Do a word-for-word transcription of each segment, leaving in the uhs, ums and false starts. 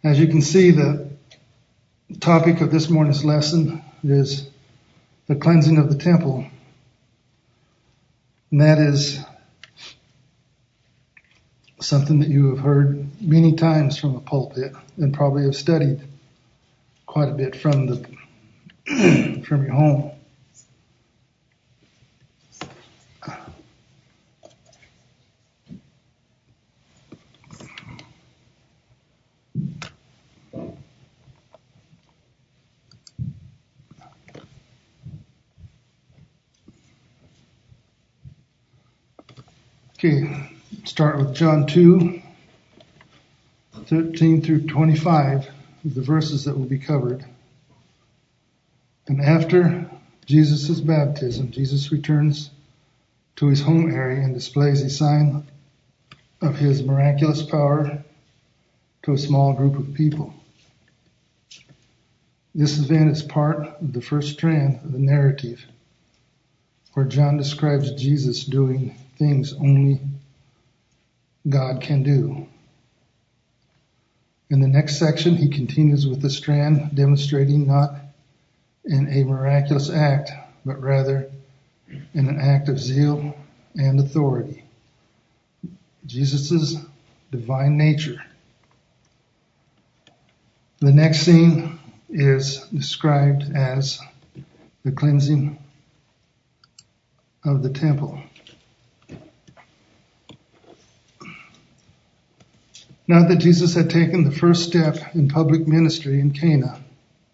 As you can see, the topic of this morning's lesson is the cleansing of the temple. And that is something that you have heard many times from a pulpit and probably have studied quite a bit from the from your home. Okay, start with John two, thirteen through twenty-five, the verses that will be covered. And after Jesus' baptism, Jesus returns to his home area and displays a sign of his miraculous power to a small group of people. This event is part of the first strand of the narrative, where John describes Jesus doing things only God can do. In the next section, he continues with the strand demonstrating not in a miraculous act, but rather in an act of zeal and authority. Jesus' divine nature. The next scene is described as the cleansing of the temple. Now that Jesus had taken the first step in public ministry in Cana,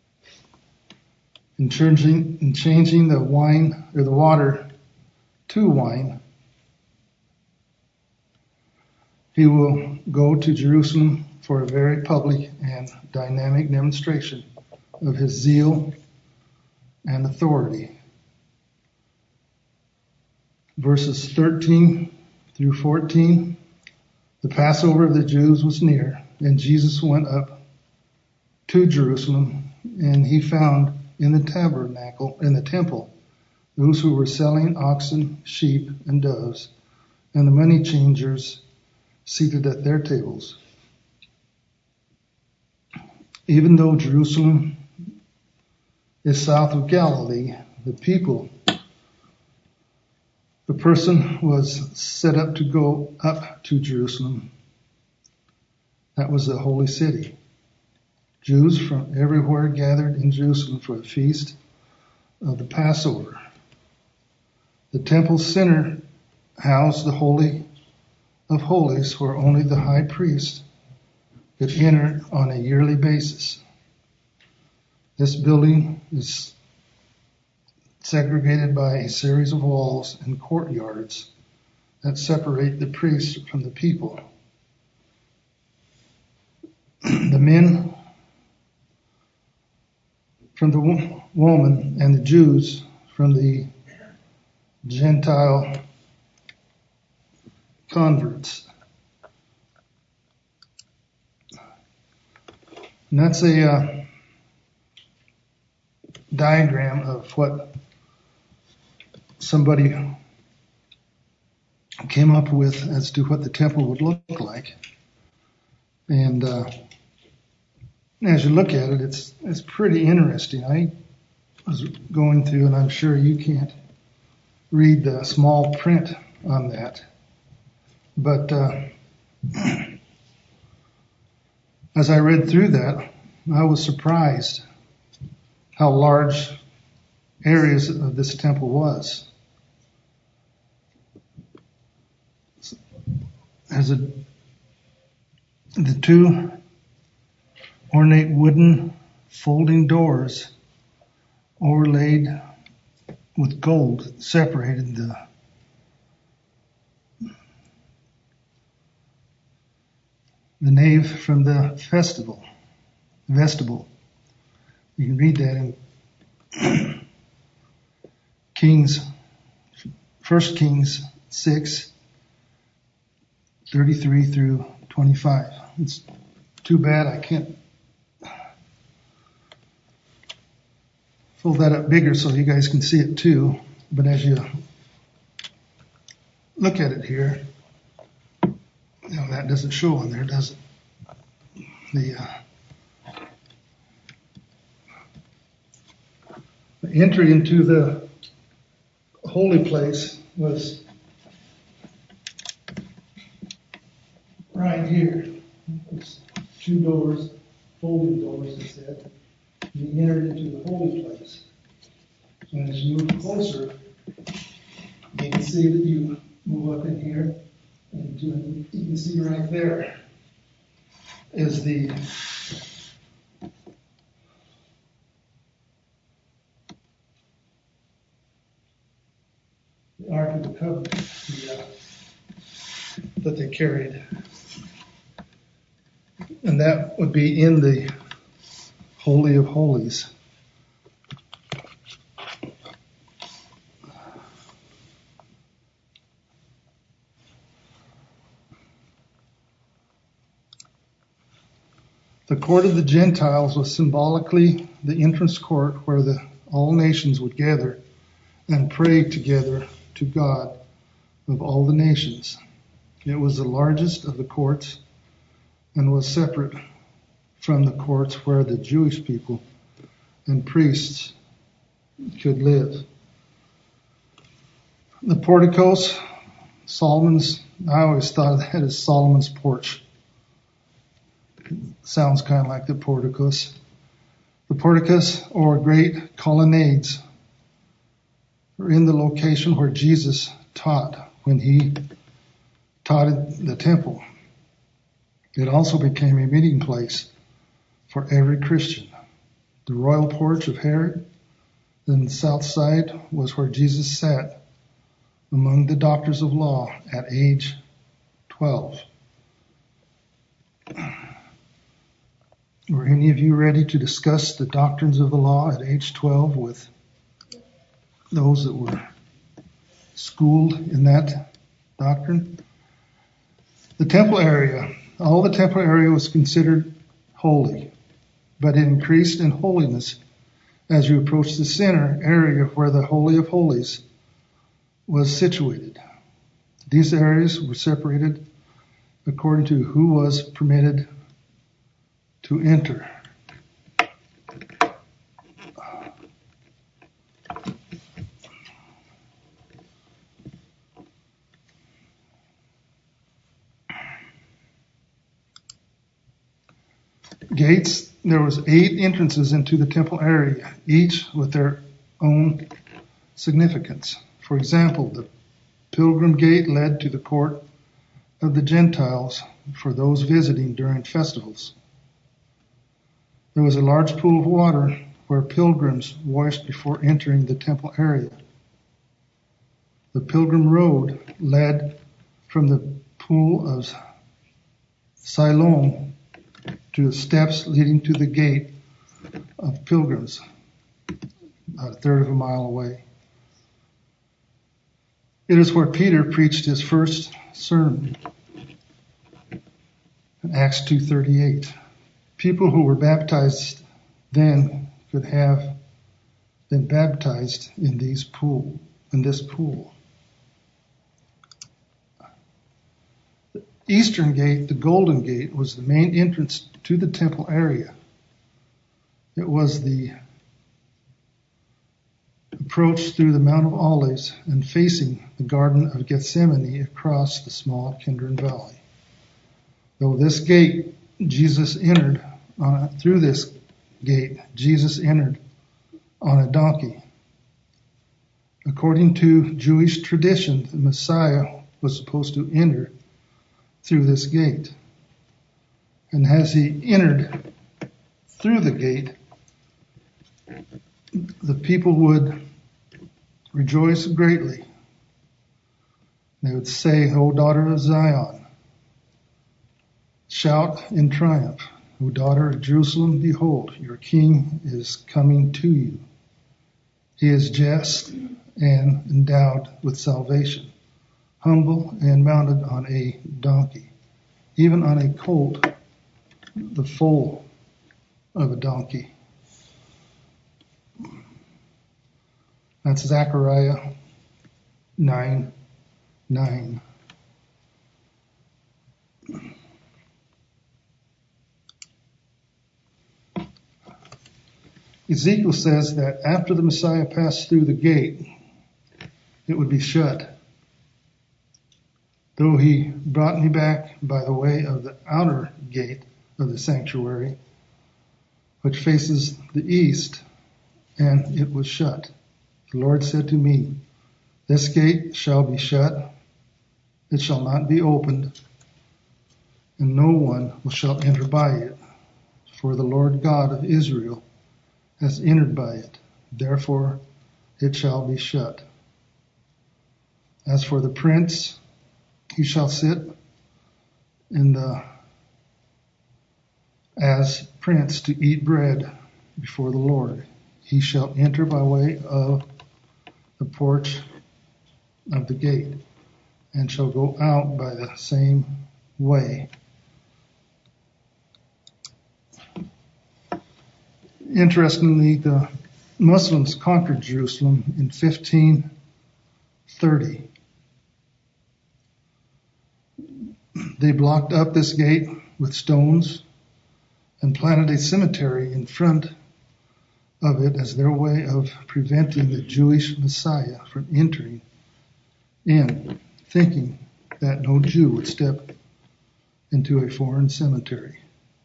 in changing, in changing the wine or the water to wine, he will go to Jerusalem for a very public and dynamic demonstration of his zeal and authority. Verses thirteen through fourteen. The Passover of the Jews was near, and Jesus went up to Jerusalem, and he found in the tabernacle, in the temple, those who were selling oxen, sheep, and doves, and the money changers seated at their tables. Even though Jerusalem is south of Galilee, the people The person was set up to go up to Jerusalem. That was the holy city. Jews from everywhere gathered in Jerusalem for the feast of the Passover. The temple center housed the Holy of Holies, where only the high priest could enter on a yearly basis. This building is segregated by a series of walls and courtyards that separate the priests from the people. The men from the woman and the Jews from the Gentile converts. And that's a uh, diagram of what somebody came up with as to what the temple would look like. And uh, as you look at it, it's it's pretty interesting. I was going through, and I'm sure you can't read the small print on that. But uh, as I read through that, I was surprised how large areas of this temple was. As a, the two ornate wooden folding doors overlaid with gold separated the the nave from the festival, vestibule. You can read that in Kings, First Kings six, thirty-three through twenty-five. It's too bad I can't fold that up bigger so you guys can see it too. But as you look at it here, you know, that doesn't show on there, does it? The uh, entry into the holy place was right here. There's two doors, folding doors, it said. You entered into the holy place. And as you move closer, you can see that you move up in here, and you can see right there is the the Ark of the Covenant the, uh, that they carried. And that would be in the Holy of Holies. The court of the Gentiles was symbolically the entrance court where the all nations would gather and pray together to God of all the nations. It was the largest of the courts and was separate from the courts where the Jewish people and priests could live. The porticos, Solomon's, I always thought of that as Solomon's porch. Sounds kind of like the porticos. The porticos, or great colonnades, were in the location where Jesus taught when he taught in the temple. It also became a meeting place for every Christian. The royal porch of Herod, then the south side, was where Jesus sat among the doctors of law at age twelve. Were any of you ready to discuss the doctrines of the law at age twelve with those that were schooled in that doctrine? The temple area. All the temple area was considered holy, but it increased in holiness as you approached the center area where the Holy of Holies was situated. These areas were separated according to who was permitted to enter. Gates, there was eight entrances into the temple area, each with their own significance. For example, the pilgrim gate led to the court of the Gentiles for those visiting during festivals. There was a large pool of water where pilgrims washed before entering the temple area. The pilgrim road led from the pool of Siloam to the steps leading to the gate of pilgrims, about a third of a mile away. It is where Peter preached his first sermon in Acts two thirty-eight. People who were baptized then could have been baptized in these pool, in this pool. The eastern gate, the Golden Gate, was the main entrance to the temple area. It was the approach through the Mount of Olives and facing the Garden of Gethsemane across the small Kidron Valley. Though this gate, Jesus entered on, through this gate, Jesus entered on a donkey. According to Jewish tradition, the Messiah was supposed to enter through this gate. And as he entered through the gate, the people would rejoice greatly. They would say, O daughter of Zion, shout in triumph, O daughter of Jerusalem, behold, your king is coming to you. He is just and endowed with salvation, humble and mounted on a donkey, even on a colt, the foal of a donkey. That's Zechariah nine nine. Ezekiel says that after the Messiah passed through the gate, it would be shut. Though he brought me back by the way of the outer gate of the sanctuary, which faces the east, and it was shut. The Lord said to me, this gate shall be shut, it shall not be opened, and no one shall enter by it, for the Lord God of Israel has entered by it. Therefore it shall be shut. As for the prince, he shall sit in the as prince to eat bread before the Lord. He shall enter by way of the porch of the gate, and shall go out by the same way. Interestingly, the Muslims conquered Jerusalem in fifteen thirty. They blocked up this gate with stones and planted a cemetery in front of it as their way of preventing the Jewish Messiah from entering in, thinking that no Jew would step into a foreign cemetery.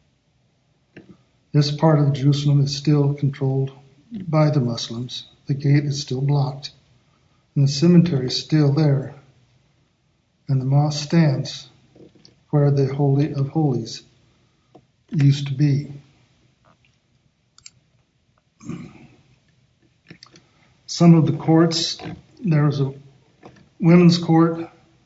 This part of Jerusalem is still controlled by the Muslims. The gate is still blocked, and the cemetery is still there, and the mosque stands where the Holy of Holies used to be. Some of the courts, there was a women's court.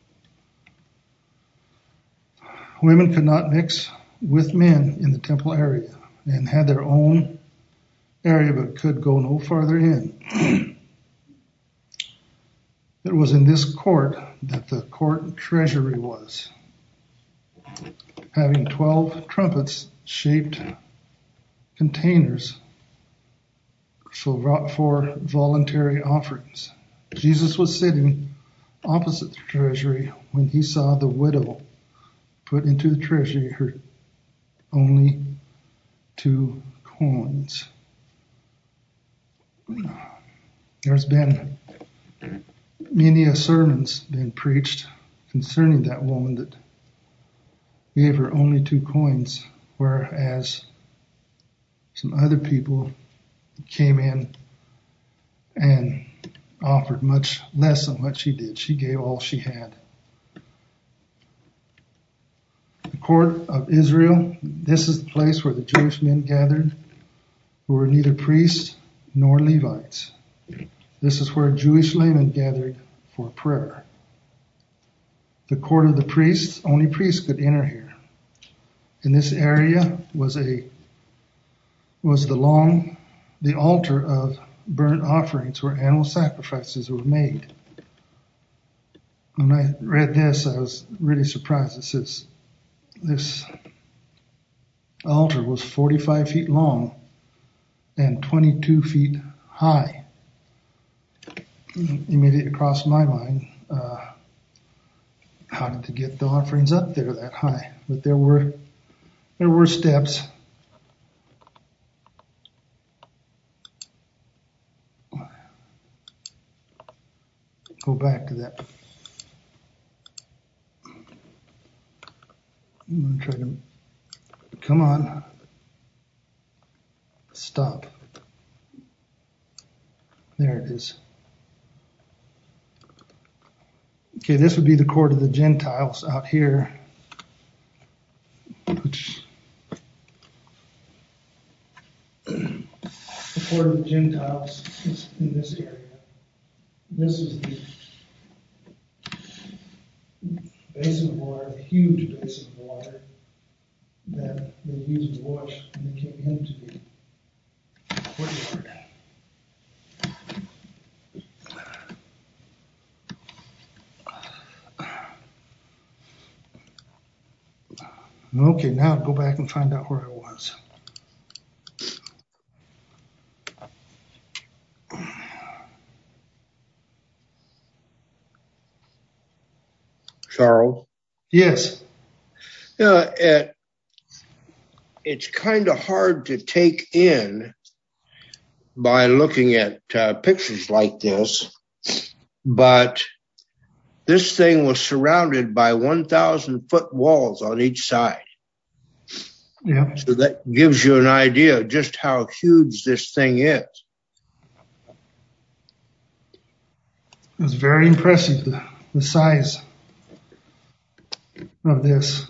Women could not mix with men in the temple area and had their own area but could go no farther in. It was in this court that the court treasury was, having twelve trumpets shaped containers for, for voluntary offerings. Jesus was sitting opposite the treasury when he saw the widow put into the treasury her only two coins. There's been many a sermons been preached concerning that woman that gave her only two coins, whereas some other people came in and offered much less than what she did. She gave all she had. The court of Israel, this is the place where the Jewish men gathered, who were neither priests nor Levites. This is where Jewish laymen gathered for prayer. The court of the priests, only priests could enter here. In this area was a was the long the altar of burnt offerings where animal sacrifices were made. When I read this, I was really surprised. It says this altar was forty-five feet long and twenty-two feet high. Immediately crossed my mind, uh, how did they get the offerings up there that high? But there were there were steps. Go back to that. I'm going to try to, come on, stop. There it is. Okay, this would be the court of the Gentiles out here, which the court of the Gentiles is in this area. This is the basin of water, the huge basin of water that they used to wash when they came into the courtyard. Okay, now go back and find out where I was. Charles? Yes. Uh, it, it's kind of hard to take in by looking at uh, pictures like this, but this thing was surrounded by one thousand foot walls on each side. Yeah. So that gives you an idea of just how huge this thing is. It was very impressive, the, the size of this.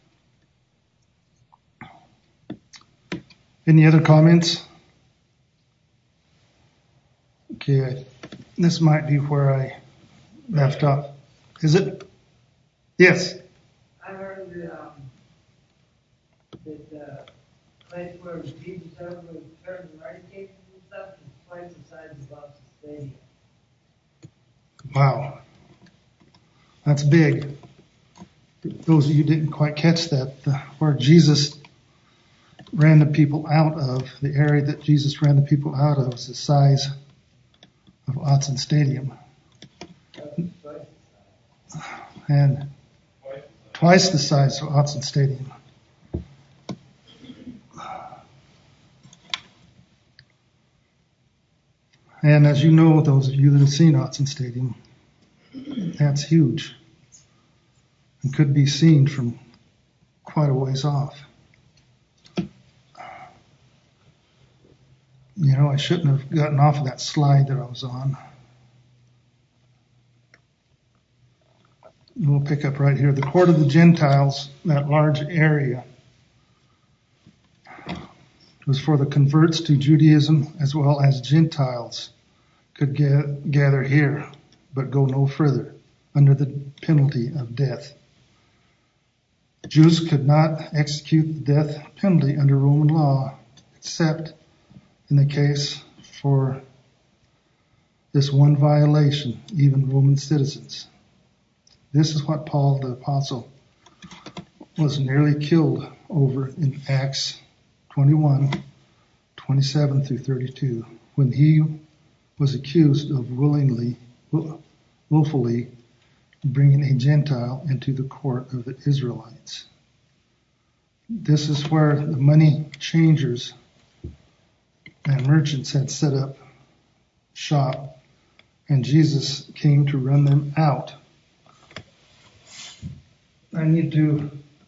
Any other comments? Okay, this might be where I left off. Is it? Yes. I heard that, um, that the place where Jesus ever turned the right tables and stuff is twice the size of Boston Stadium. Wow. That's big. Those of you who didn't quite catch that, the, where Jesus ran the people out of, the area that Jesus ran the people out of was the size of Autzen Stadium. And twice the size of Autzen Stadium. And as you know, those of you that have seen Autzen Stadium, that's huge and could be seen from quite a ways off. You know, I shouldn't have gotten off of that slide that I was on. We'll pick up right here. The court of the Gentiles, that large area, was for the converts to Judaism as well as Gentiles could get, gather here, but go no further under the penalty of death. Jews could not execute the death penalty under Roman law except in the case for this one violation, even Roman citizens. This is what Paul the Apostle was nearly killed over in Acts twenty-one, twenty-seven through thirty-two, when he was accused of willingly, willfully bringing a Gentile into the court of the Israelites. This is where the money changers and merchants had set up shop, and Jesus came to run them out. I need to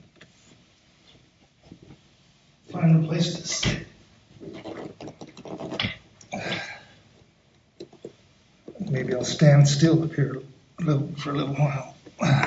find a place to sit. Maybe I'll stand still up here a little, for a little while.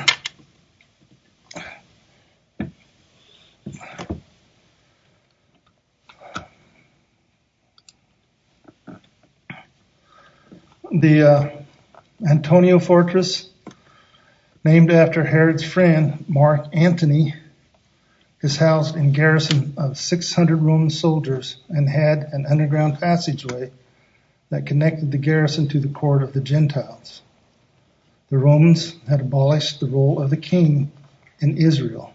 The uh, Antonia Fortress, named after Herod's friend Mark Antony, is housed in garrison of six hundred Roman soldiers and had an underground passageway that connected the garrison to the court of the Gentiles. The Romans had abolished the role of the king in Israel.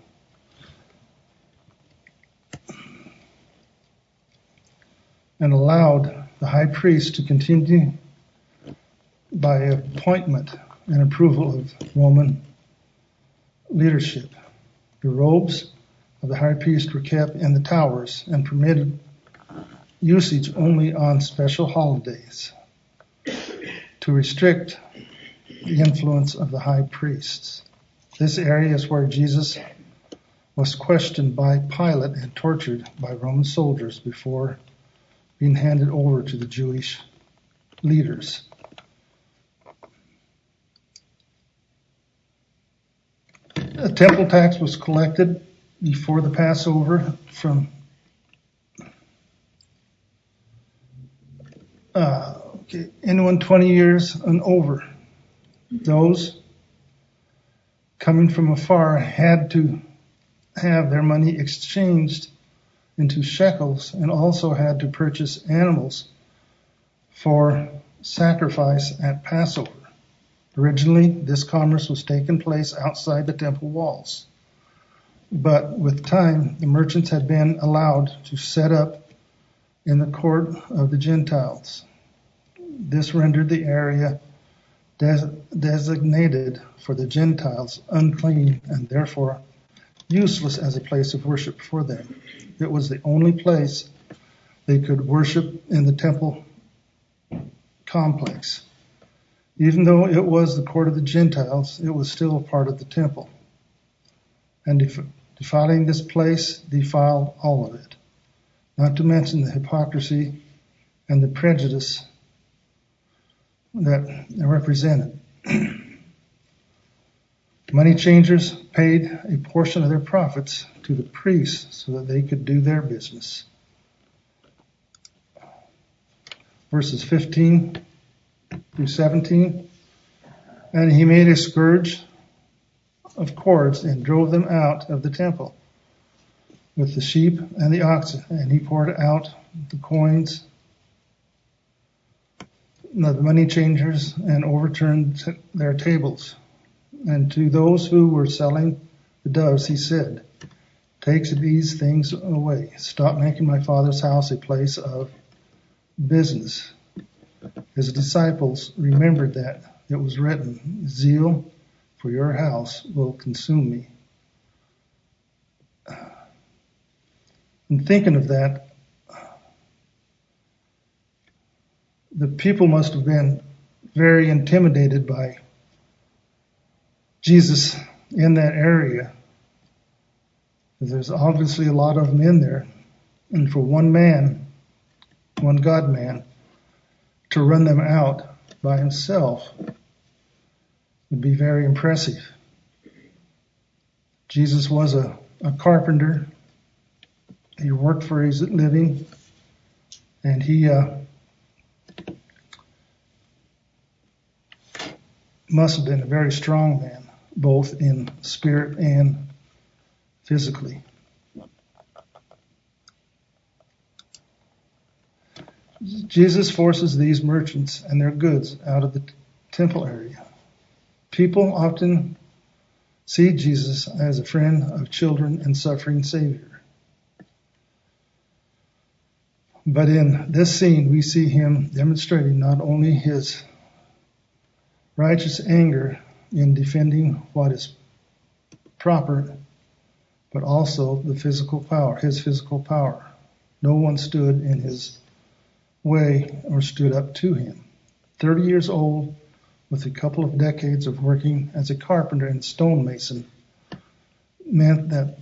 And allowed the high priest to continue by appointment and approval of Roman leadership. The robes of the high priest were kept in the towers and permitted usage only on special holidays to restrict the influence of the high priests. This area is where Jesus was questioned by Pilate and tortured by Roman soldiers before being handed over to the Jewish leaders. A temple tax was collected before the Passover from uh, okay, anyone twenty years and over. Those coming from afar had to have their money exchanged into shekels and also had to purchase animals for sacrifice at Passover. Originally, this commerce was taking place outside the temple walls. But with time, the merchants had been allowed to set up in the court of the Gentiles. This rendered the area des- designated for the Gentiles unclean and therefore useless as a place of worship for them. It was the only place they could worship in the temple complex. Even though it was the court of the Gentiles, it was still a part of the temple. And def- defiling this place defiled all of it, not to mention the hypocrisy and the prejudice that it represented. Money changers paid a portion of their profits to the priests so that they could do their business. Verses fifteen through seventeen. And he made a scourge of cords and drove them out of the temple with the sheep and the oxen. And he poured out the coins of the money changers and overturned their tables. And to those who were selling the doves, he said, "Take these things away. Stop making my Father's house a place of business." His disciples remembered that it was written, "Zeal for your house will consume me." And thinking of that, the people must have been very intimidated by Jesus in that area. There's obviously a lot of them in there. And for one man, one God man, to run them out by himself would be very impressive. Jesus was a, a carpenter. He worked for his living, and he uh, must have been a very strong man, both in spirit and physically. Jesus forces these merchants and their goods out of the temple area. People often see Jesus as a friend of children and suffering Savior. But in this scene, we see him demonstrating not only his righteous anger in defending what is proper, but also the physical power, his physical power. No one stood in his way or stood up to him. Thirty years old, with a couple of decades of working as a carpenter and stonemason, meant that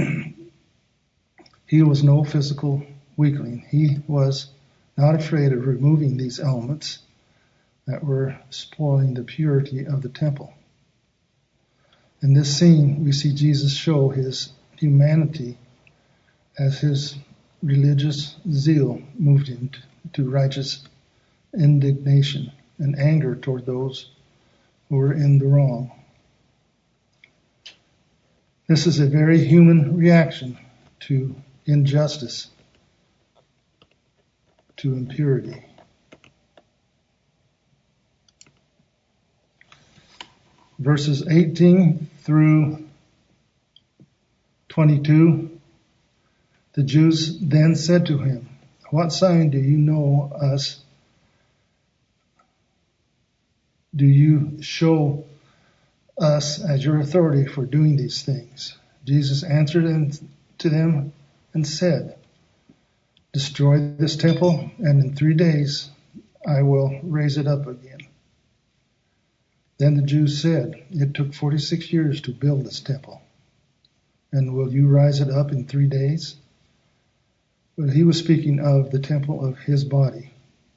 he was no physical weakling. He was not afraid of removing these elements that were spoiling the purity of the temple. In this scene, we see Jesus show his humanity as his religious zeal moved him to righteous indignation and anger toward those who were in the wrong. This is a very human reaction to injustice, to impurity. Verses eighteen through twenty-two, the Jews then said to him, "What sign do you know us? Do you show us as your authority for doing these things?" Jesus answered to them and said, "Destroy this temple, and in three days I will raise it up again." Then the Jews said, "It took forty-six years to build this temple, and will you rise it up in three days?" But he was speaking of the temple of his body.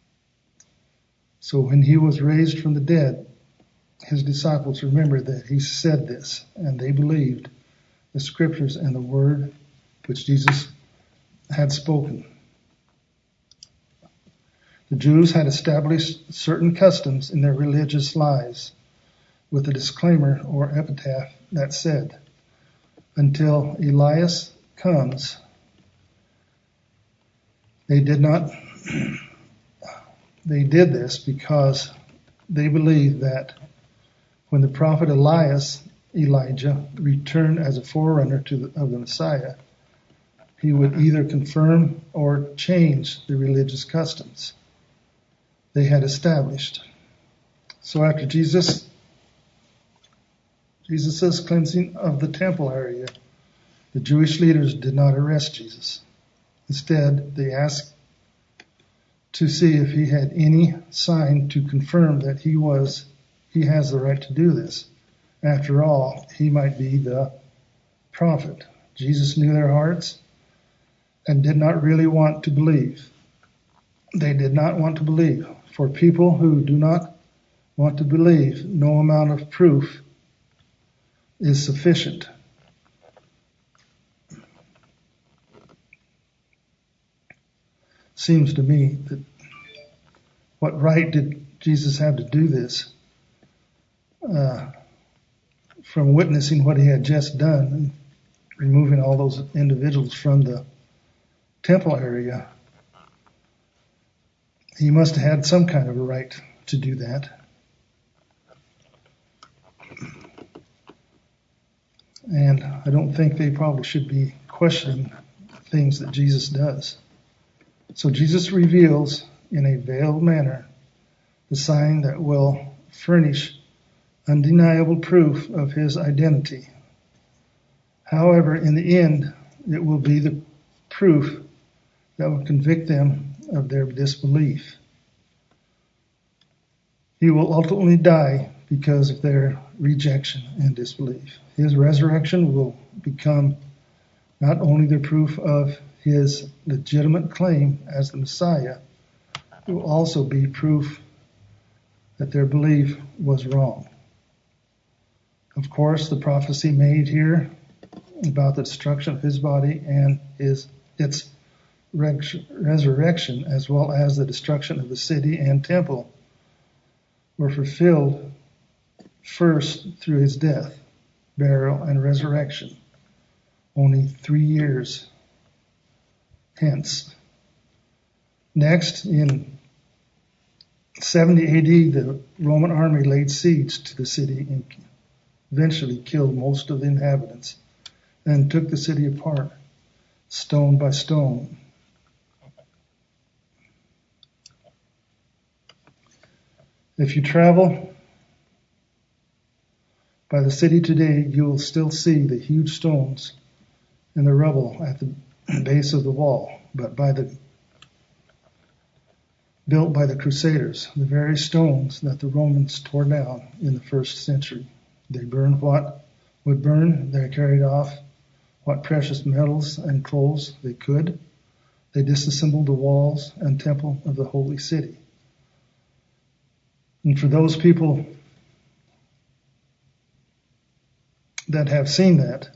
So when he was raised from the dead, his disciples remembered that he said this, and they believed the scriptures and the word which Jesus had spoken. The Jews had established certain customs in their religious lives with a disclaimer or epitaph that said, "Until Elias comes." They did not, they did this because they believed that when the prophet Elias, Elijah, returned as a forerunner to the, of the Messiah, he would either confirm or change the religious customs they had established. So after Jesus, Jesus' cleansing of the temple area, the Jewish leaders did not arrest Jesus. Instead, they asked to see if he had any sign to confirm that he was, he has the right to do this. After all, he might be the prophet. Jesus knew their hearts and did not really want to believe. They did not want to believe. For people who do not want to believe, no amount of proof is sufficient. Seems to me that what right did Jesus have to do this? Uh, from witnessing what he had just done, and removing all those individuals from the temple area, he must have had some kind of a right to do that. And I don't think they probably should be questioning things that Jesus does. So Jesus reveals in a veiled manner the sign that will furnish undeniable proof of his identity. However, in the end, it will be the proof that will convict them of their disbelief. He will ultimately die because of their rejection and disbelief. His resurrection will become not only the proof of his legitimate claim as the Messiah, it will also be proof that their belief was wrong. Of course, the prophecy made here about the destruction of his body and his its resurrection, as well as the destruction of the city and temple, were fulfilled first through his death, burial, and resurrection, only three years hence. Next, in seventy A D, the Roman army laid siege to the city and eventually killed most of the inhabitants and took the city apart, stone by stone. If you travel by the city today, you will still see the huge stones and the rubble at the base of the wall, but by the built by the Crusaders, the very stones that the Romans tore down in the first century. They burned what would burn. They carried off what precious metals and clothes they could. They disassembled the walls and temple of the holy city. And for those people that have seen that,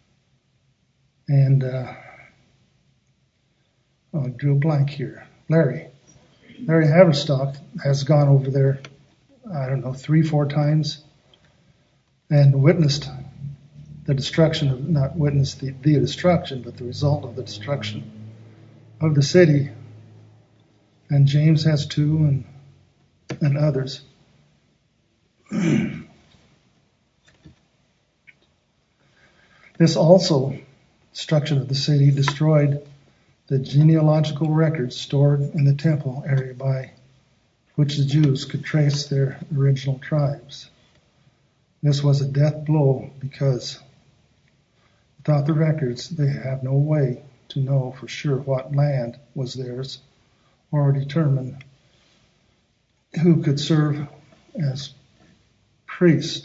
and uh, oh, I drew a blank here. Larry. Larry Haverstock has gone over there, I don't know, three, four times and witnessed the destruction of, not witnessed the, the destruction, but the result of the destruction of the city. And James has too, and, and others. This also, destruction of the city, destroyed the genealogical records stored in the temple area by which the Jews could trace their original tribes. This was a death blow because without the records, they have no way to know for sure what land was theirs or determine who could serve as priest.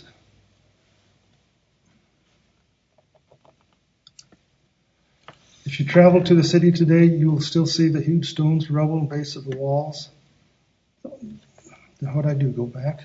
If you travel to the city today, you will still see the huge stones, rubble, and base of the walls. What I do, go back.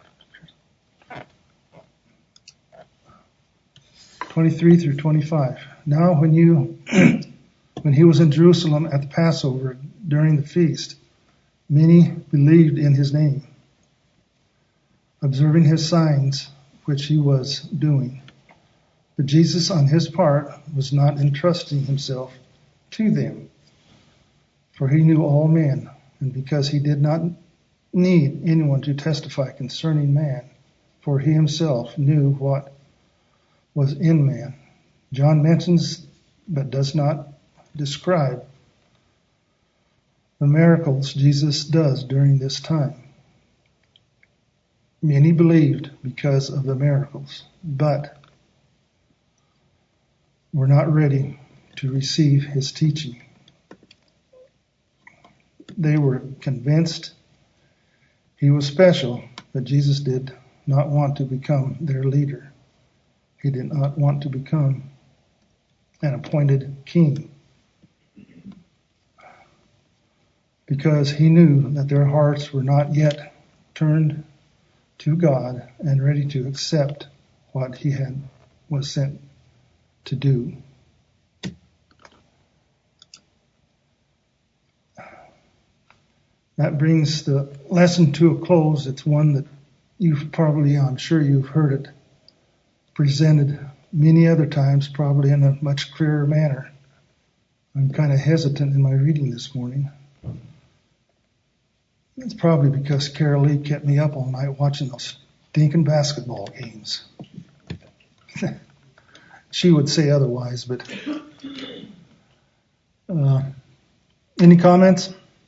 twenty-three through twenty-five. Now when you, when he was in Jerusalem at the Passover during the feast, many believed in his name, observing his signs which he was doing. But Jesus, on his part, was not entrusting himself to them, for he knew all men, and because he did not need anyone to testify concerning man, for he himself knew what was in man. John mentions, but does not describe, the miracles Jesus does during this time. Many believed because of the miracles, but were not ready to receive his teaching. they were convinced he was special, but Jesus did not want to become their leader. He did not want to become an appointed king, because he knew that their hearts were not yet turned to God and ready to accept what he had was sent to do. That brings the lesson to a close. It's one that you've probably, I'm sure you've heard it presented many other times, probably in a much clearer manner. I'm kind of hesitant in my reading this morning. It's probably because Carol Lee kept me up all night watching those stinking basketball games. She would say otherwise, but uh, any comments?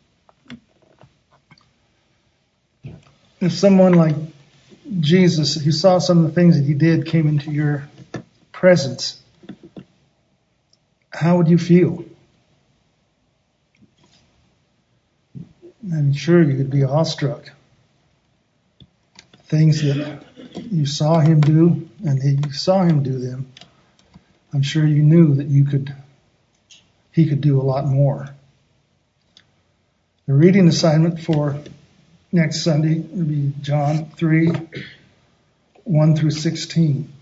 If someone like Jesus, who saw some of the things that he did, came into your presence, how would you feel? I'm sure you would be awestruck. Things that you saw him do, and that you saw him do them, I'm sure you knew that you could, he could do a lot more. The reading assignment for next Sunday will be John three, one through sixteen.